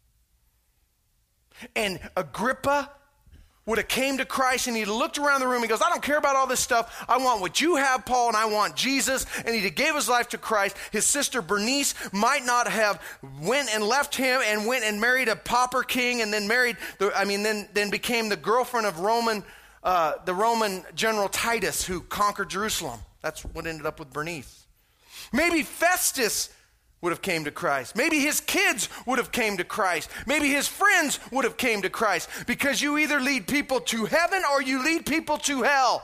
And Agrippa would have came to Christ, and he looked around the room. He goes, I don't care about all this stuff. I want what you have, Paul, and I want Jesus. And he gave his life to Christ. His sister Bernice might not have went and left him and went and married a pauper king, and then then became the girlfriend of the Roman general Titus, who conquered Jerusalem. That's what ended up with Bernice. Maybe Festus would have came to Christ. Maybe his kids would have came to Christ. Maybe his friends would have came to Christ. Because you either lead people to heaven or you lead people to hell.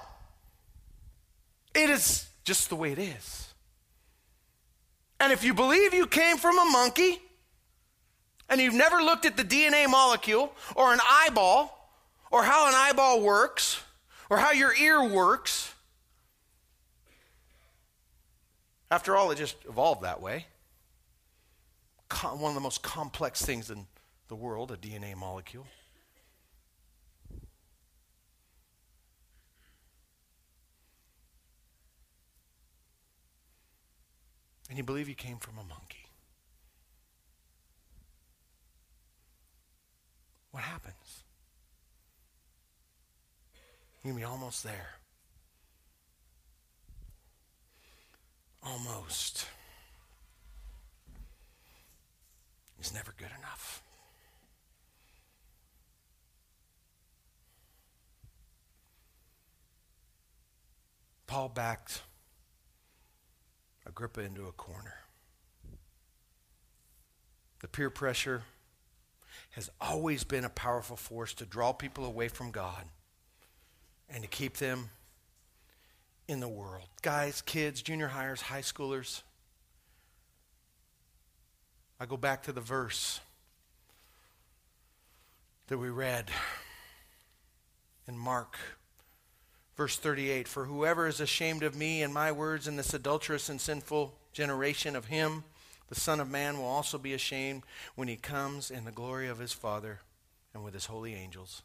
It is just the way it is. And if you believe you came from a monkey, and you've never looked at the DNA molecule, or an eyeball, or how an eyeball works, or how your ear works, after all, it just evolved that way. One of the most complex things in the world, a DNA molecule. And you believe you came from a monkey. What happens? You're going to be almost there. Almost. Is never good enough. Paul backed Agrippa into a corner. The peer pressure has always been a powerful force to draw people away from God and to keep them in the world. Guys, kids, junior hires, high schoolers. I go back to the verse that we read in Mark, verse 38. For whoever is ashamed of me and my words in this adulterous and sinful generation, of him, the Son of Man, will also be ashamed when he comes in the glory of his Father and with his holy angels.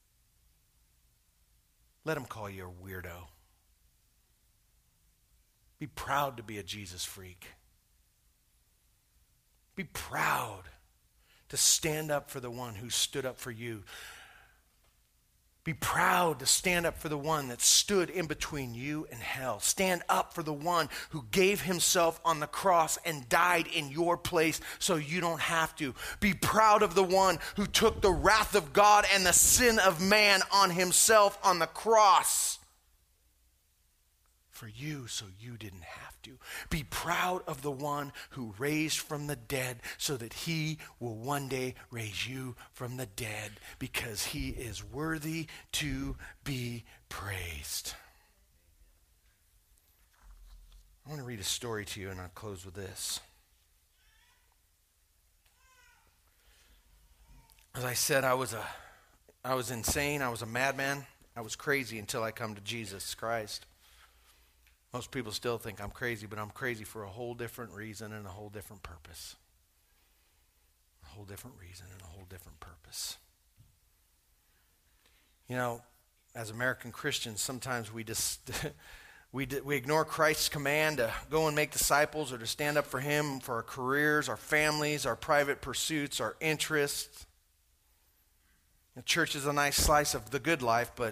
Let him call you a weirdo. Be proud to be a Jesus freak. Be proud to stand up for the one who stood up for you. Be proud to stand up for the one that stood in between you and hell. Stand up for the one who gave himself on the cross and died in your place so you don't have to. Be proud of the one who took the wrath of God and the sin of man on himself on the cross for you so you didn't have to. Be proud of the one who raised from the dead so that he will one day raise you from the dead, because he is worthy to be praised. I want to read a story to you, and I'll close with this. As I said, I was insane. I was a madman. I was crazy until I come to Jesus Christ. Most people still think I'm crazy, but I'm crazy for a whole different reason and a whole different purpose. A whole different reason and a whole different purpose. You know, as American Christians, sometimes we just we ignore Christ's command to go and make disciples, or to stand up for him, for our careers, our families, our private pursuits, our interests. The church is a nice slice of the good life, but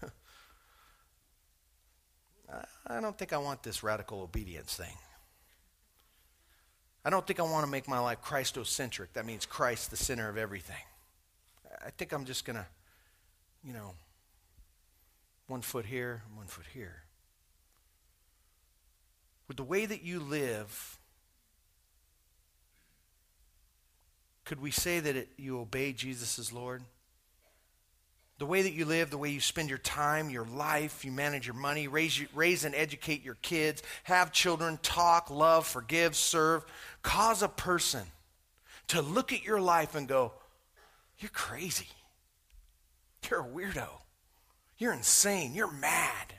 I don't think I want this radical obedience thing. I don't think I want to make my life Christocentric. That means Christ the center of everything. I think I'm just going to, one foot here, one foot here. With the way that you live, could we say that you obey Jesus as Lord? The way that you live, the way you spend your time, your life, you manage your money, raise and educate your kids, have children, talk, love, forgive, serve, cause a person to look at your life and go, you're crazy. You're a weirdo. You're insane. You're mad.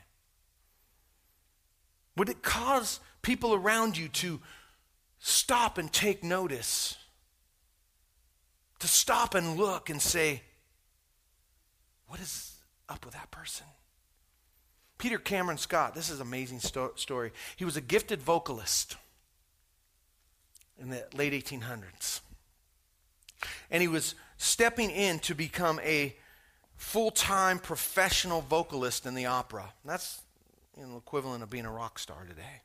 Would it cause people around you to stop and take notice? To stop and look and say, what is up with that person? Peter Cameron Scott, this is an amazing story. He was a gifted vocalist in the late 1800s. And he was stepping in to become a full-time professional vocalist in the opera. And that's the equivalent of being a rock star today.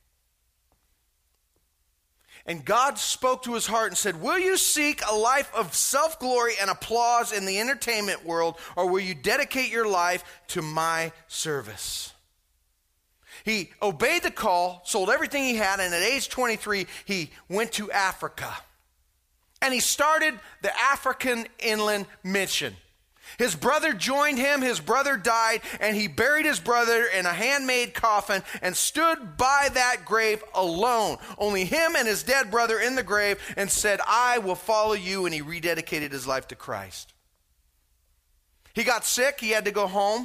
And God spoke to his heart and said, will you seek a life of self-glory and applause in the entertainment world, or will you dedicate your life to my service? He obeyed the call, sold everything he had, and at age 23, he went to Africa. And he started the African Inland Mission. His brother joined him, his brother died, and he buried his brother in a handmade coffin and stood by that grave alone. Only him and his dead brother in the grave, and said, I will follow you, and he rededicated his life to Christ. He got sick, he had to go home.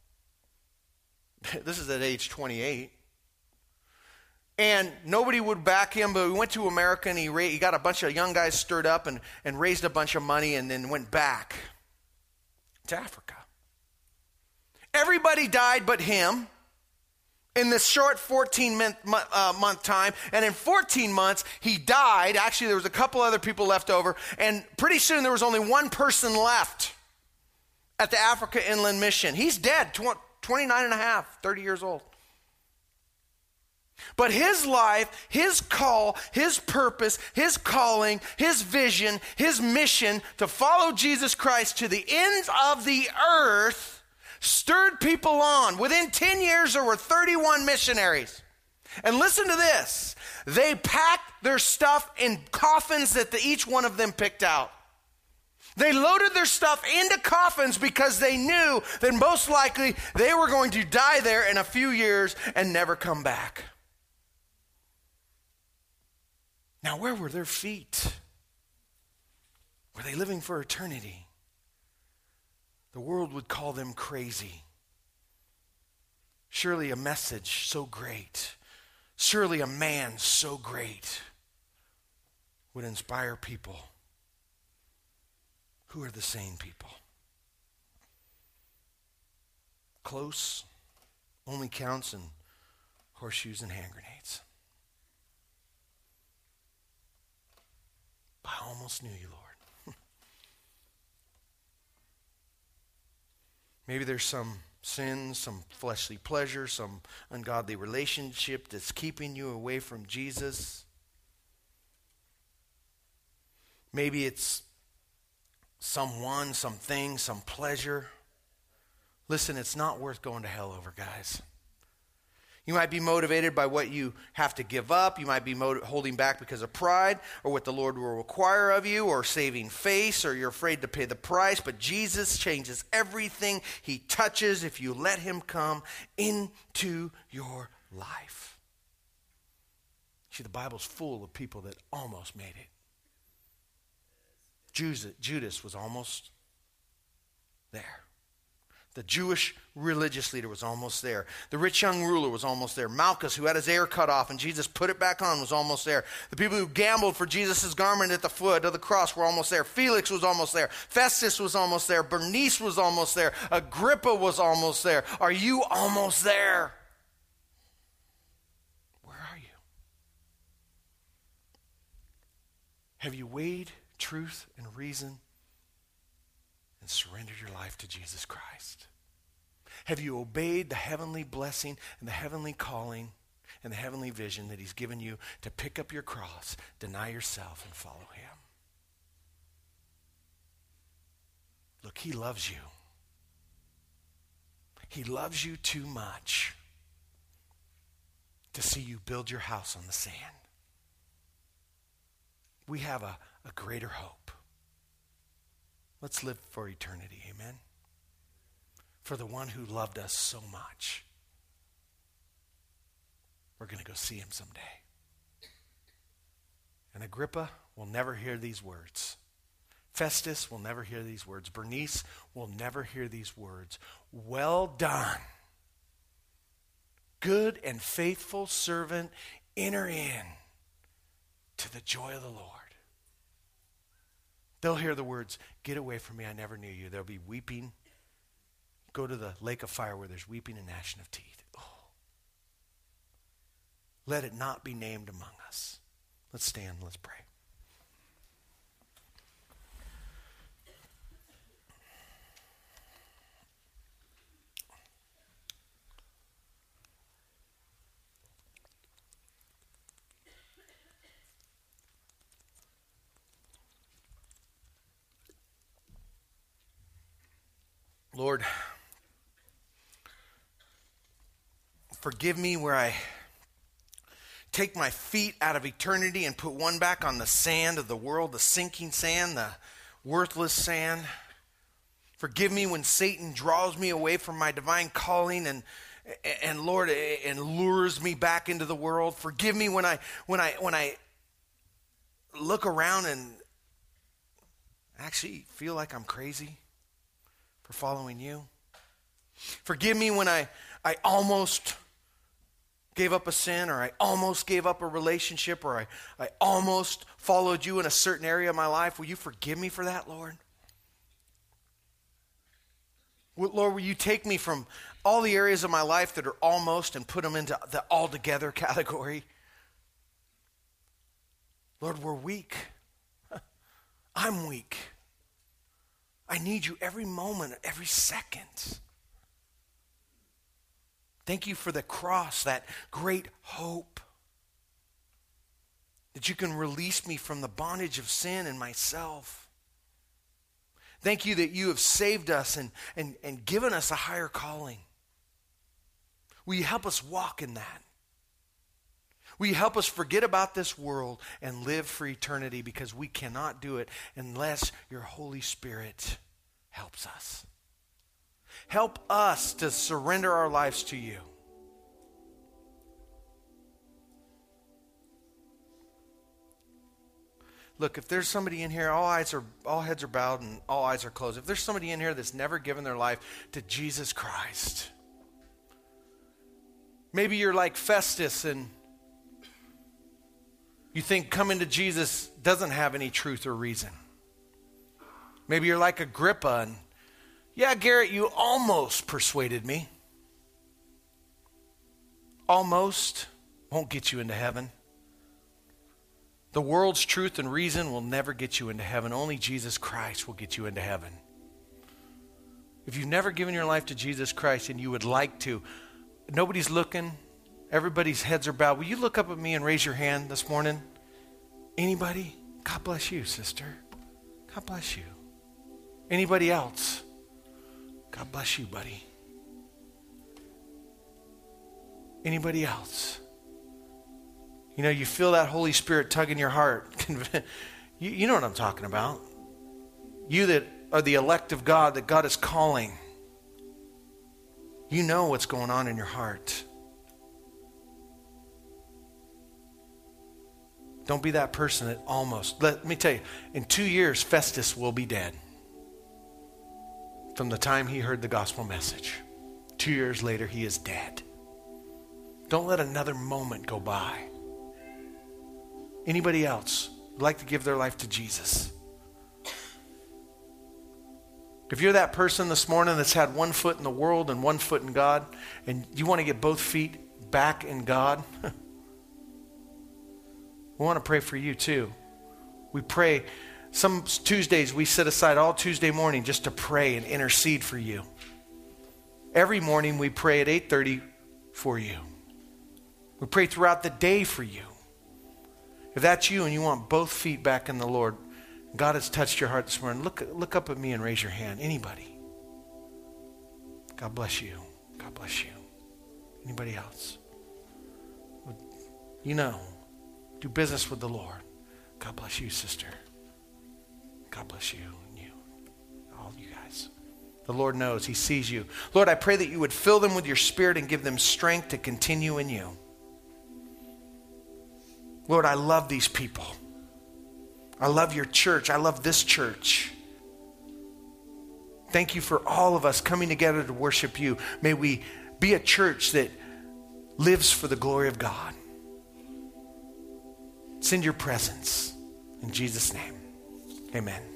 This is at age 28. And nobody would back him, but we went to America, and he got a bunch of young guys stirred up and raised a bunch of money, and then went back to Africa. Everybody died but him in this short 14-month time. And in 14 months, he died. Actually, there was a couple other people left over. And pretty soon, there was only one person left at the Africa Inland Mission. He's dead, 29 and a half, 30 years old. But his life, his call, his purpose, his calling, his vision, his mission to follow Jesus Christ to the ends of the earth stirred people on. Within 10 years, there were 31 missionaries. And listen to this. They packed their stuff in coffins that each one of them picked out. They loaded their stuff into coffins because they knew that most likely they were going to die there in a few years and never come back. Now, where were their feet? Were they living for eternity? The world would call them crazy. Surely a message so great, surely a man so great would inspire people. Who are the sane people? Close only counts in horseshoes and hand grenades. I almost knew you, Lord. Maybe there's some sin, some fleshly pleasure, some ungodly relationship that's keeping you away from Jesus. Maybe it's someone, something, some pleasure. Listen, it's not worth going to hell over, guys. You might be motivated by what you have to give up. You might be holding back because of pride or what the Lord will require of you or saving face, or you're afraid to pay the price. But Jesus changes everything he touches if you let him come into your life. See, the Bible's full of people that almost made it. Judas was almost there. The Jewish religious leader was almost there. The rich young ruler was almost there. Malchus, who had his hair cut off and Jesus put it back on, was almost there. The people who gambled for Jesus' garment at the foot of the cross were almost there. Felix was almost there. Festus was almost there. Bernice was almost there. Agrippa was almost there. Are you almost there? Where are you? Have you weighed truth and reason and surrendered your life to Jesus Christ? Have you obeyed the heavenly blessing and the heavenly calling and the heavenly vision that he's given you to pick up your cross, deny yourself, and follow him? Look, he loves you. He loves you too much to see you build your house on the sand. We have a greater hope. Let's live for eternity, amen? For the one who loved us so much. We're going to go see him someday. And Agrippa will never hear these words. Festus will never hear these words. Bernice will never hear these words. Well done, good and faithful servant, enter in to the joy of the Lord. They'll hear the words, get away from me, I never knew you. There'll be weeping. Go to the lake of fire where there's weeping and gnashing of teeth. Oh. Let it not be named among us. Let's stand, let's pray. Lord, forgive me where I take my feet out of eternity and put one back on the sand of the world, the sinking sand, the worthless sand. Forgive me when Satan draws me away from my divine calling and Lord, and lures me back into the world. Forgive me when I look around and actually feel like I'm crazy for following you. Forgive me when I almost gave up a sin, or I almost gave up a relationship, or I almost followed you in a certain area of my life. Will you forgive me for that, Lord? Lord, will you take me from all the areas of my life that are almost and put them into the altogether category? Lord, we're weak. I'm weak. I need you every moment, every second. Thank you for the cross, that great hope that you can release me from the bondage of sin and myself. Thank you that you have saved us and given us a higher calling. Will you help us walk in that? Will you help us forget about this world and live for eternity, because we cannot do it unless your Holy Spirit helps us. Help us to surrender our lives to you. Look, if there's somebody in here, all heads are bowed and all eyes are closed. If there's somebody in here that's never given their life to Jesus Christ, maybe you're like Festus and you think coming to Jesus doesn't have any truth or reason. Maybe you're like Agrippa and, yeah, Garrett, you almost persuaded me. Almost won't get you into heaven. The world's truth and reason will never get you into heaven. Only Jesus Christ will get you into heaven. If you've never given your life to Jesus Christ and you would like to, nobody's looking, everybody's heads are bowed. Will you look up at me and raise your hand this morning? Anybody? God bless you, sister. God bless you. Anybody else? God bless you, buddy. Anybody else? You know, you feel that Holy Spirit tugging your heart. You know what I'm talking about. You that are the elect of God, that God is calling. You know what's going on in your heart. Don't be that person that almost. Let me tell you, in 2 years, Festus will be dead. From the time he heard the gospel message. 2 years later, he is dead. Don't let another moment go by. Anybody else would like to give their life to Jesus? If you're that person this morning that's had 1 foot in the world and 1 foot in God, and you want to get both feet back in God, we want to pray for you too. We pray, some Tuesdays we set aside all Tuesday morning just to pray and intercede for you. Every morning we pray at 8:30 for you. We pray throughout the day for you. If that's you and you want both feet back in the Lord, God has touched your heart this morning, look up at me and raise your hand. Anybody? God bless you. God bless you. Anybody else? You know, do business with the Lord. God bless you, sister. God bless you and you. All of you guys. The Lord knows. He sees you. Lord, I pray that you would fill them with your Spirit and give them strength to continue in you. Lord, I love these people. I love your church. I love this church. Thank you for all of us coming together to worship you. May we be a church that lives for the glory of God. Send your presence. In Jesus' name, amen.